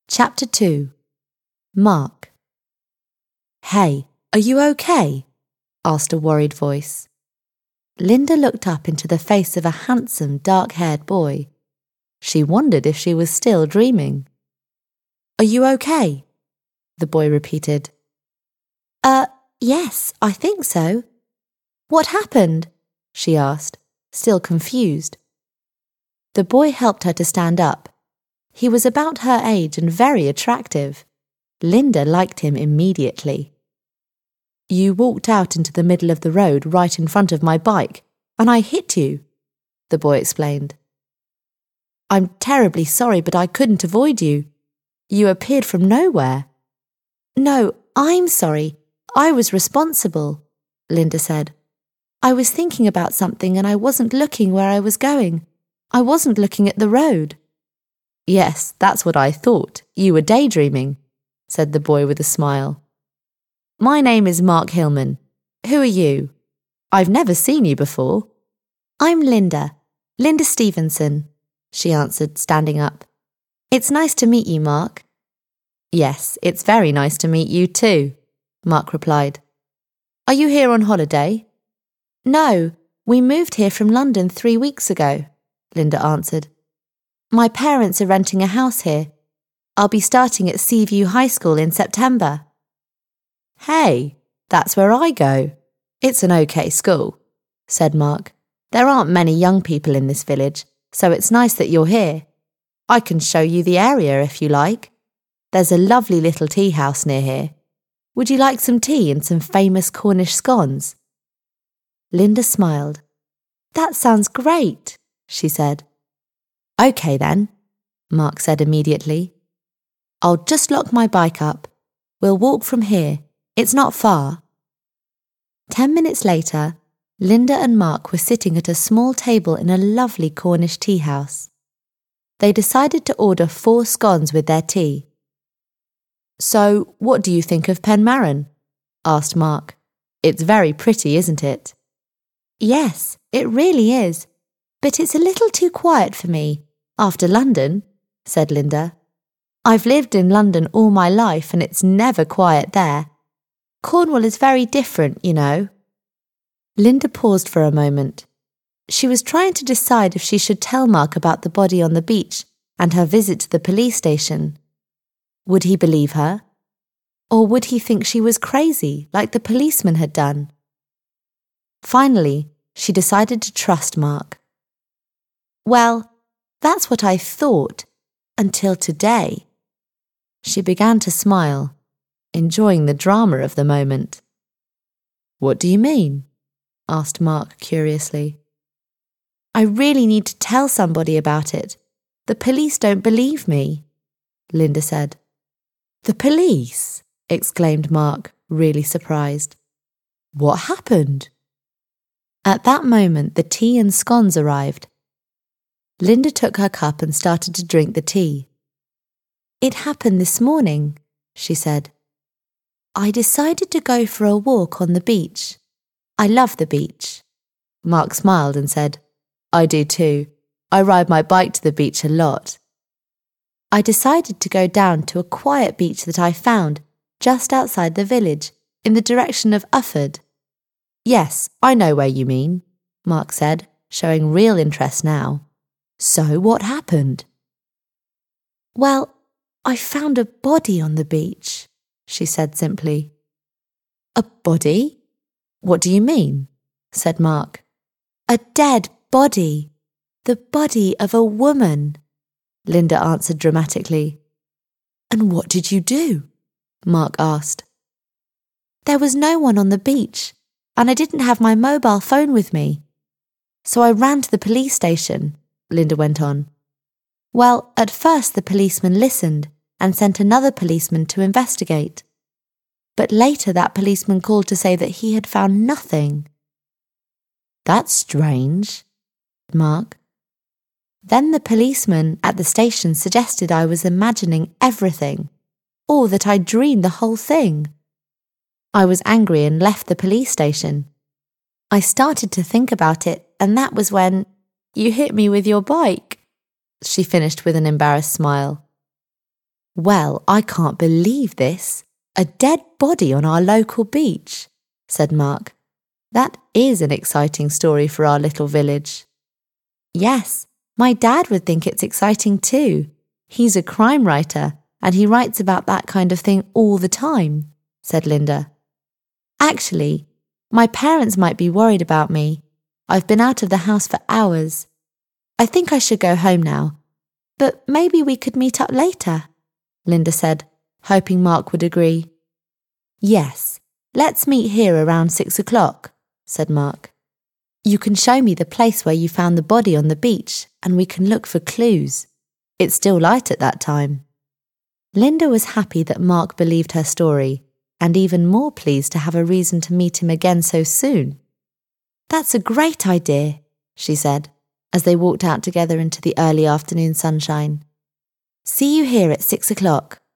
Chapter 2. Mark. "Hey, are you okay?" asked a worried voice. Linda looked up into the face of a handsome, dark-haired boy. She wondered if she was still dreaming. "Are you okay?" the boy repeated. Yes, I think so." "What happened?" she asked, still confused. The boy helped her to stand up. He was about her age and very attractive. Linda liked him immediately. "You walked out into the middle of the road right in front of my bike, and I hit you," the boy explained. "I'm terribly sorry, but I couldn't avoid you. You appeared from nowhere." "No, I'm sorry. I was responsible," Linda said. "I was thinking about something and I wasn't looking where I was going. I wasn't looking at the road." "Yes, that's what I thought. You were daydreaming," said the boy with a smile. "My name is Mark Hillman. Who are you? I've never seen you before." "I'm Linda Stevenson," she answered, standing up. "It's nice to meet you, Mark." "Yes, it's very nice to meet you too," Mark replied. "Are you here on holiday?" "No, we moved here from London 3 weeks ago," Linda answered. "My parents are renting a house here. I'll be starting at Seaview High School in September." "Hey, that's where I go. It's an okay school," said Mark. "There aren't many young people in this village, so it's nice that you're here. I can show you the area if you like. There's a lovely little tea house near here. Would you like some tea and some famous Cornish scones?" Linda smiled. "That sounds great," she said. "Okay then," Mark said immediately. "I'll just lock my bike up. We'll walk from here. It's not far." 10 minutes later, Linda and Mark were sitting at a small table in a lovely Cornish tea house. They decided to order 4 scones with their tea. "So, what do you think of Penmarron?" asked Mark. "It's very pretty, isn't it?" "Yes, it really is. But it's a little too quiet for me, after London," said Linda. "I've lived in London all my life and it's never quiet there. Cornwall is very different, you know." Linda paused for a moment. She was trying to decide if she should tell Mark about the body on the beach and her visit to the police station. Would he believe her? Or would he think she was crazy, like the policeman had done? Finally, she decided to trust Mark. "Well, that's what I thought, until today." She began to smile, enjoying the drama of the moment. "What do you mean?" asked Mark curiously. "I really need to tell somebody about it. The police don't believe me," Linda said. "The police?" exclaimed Mark, really surprised. "What happened?" At that moment, the tea and scones arrived. Linda took her cup and started to drink the tea. "It happened this morning," she said. "I decided to go for a walk on the beach. I love the beach." Mark smiled and said, "I do too. I ride my bike to the beach a lot." "I decided to go down to a quiet beach that I found just outside the village, in the direction of Ufford." "Yes, I know where you mean," Mark said, showing real interest now. "So what happened?" "Well, I found a body on the beach," she said simply. "A body? What do you mean?" said Mark. "A dead body. The body of a woman," Linda answered dramatically. "And what did you do?" Mark asked. "There was no one on the beach, and I didn't have my mobile phone with me. So I ran to the police station," Linda went on. "Well, at first the policeman listened and sent another policeman to investigate. But later that policeman called to say that he had found nothing." "That's strange," Mark. "Then the policeman at the station suggested I was imagining everything, or that I dreamed the whole thing. I was angry and left the police station. I started to think about it, and that was when you hit me with your bike," she finished with an embarrassed smile. "Well, I can't believe this. A dead body on our local beach," said Mark. "That is an exciting story for our little village." "Yes, my dad would think it's exciting too. He's a crime writer and he writes about that kind of thing all the time," said Linda. "Actually, my parents might be worried about me. I've been out of the house for hours. I think I should go home now, but maybe we could meet up later," Linda said, hoping Mark would agree. "Yes, let's meet here around 6 o'clock, said Mark. "You can show me the place where you found the body on the beach and we can look for clues. It's still light at that time." Linda was happy that Mark believed her story and even more pleased to have a reason to meet him again so soon. "That's a great idea," she said, as they walked out together into the early afternoon sunshine. "See you here at 6 o'clock.